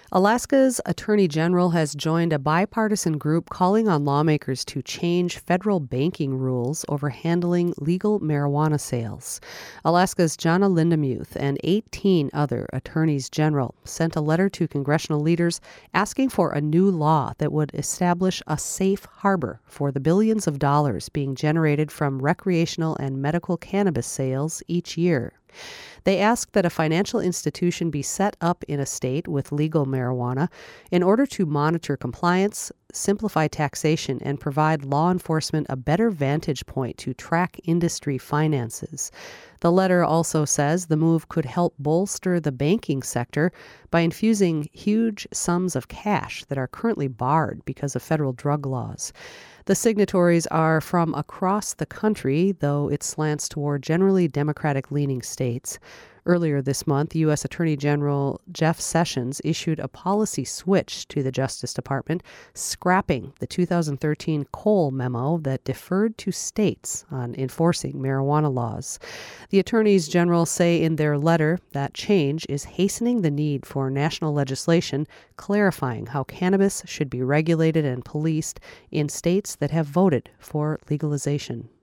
Alaska's Attorney General has joined a bipartisan group calling on lawmakers to change federal banking rules over handling legal marijuana sales. Alaska's Jana Lindemuth and 18 other attorneys general sent a letter to congressional leaders asking for a new law that would establish a safe harbor for the billions of dollars being generated from recreational and medical cannabis sales each year. They asked that a financial institution be set up in a state with legal marijuana in order to monitor compliance, simplify taxation, and provide law enforcement a better vantage point to track industry finances. The letter also says the move could help bolster the banking sector by infusing huge sums of cash that are currently barred because of federal drug laws. The signatories are from across the country, though it slants toward generally Democratic-leaning states. Earlier this month, U.S. Attorney General Jeff Sessions issued a policy switch to the Justice Department, scrapping the 2013 Cole memo that deferred to states on enforcing marijuana laws. The attorneys general say in their letter that change is hastening the need for national legislation clarifying how cannabis should be regulated and policed in states that have voted for legalization.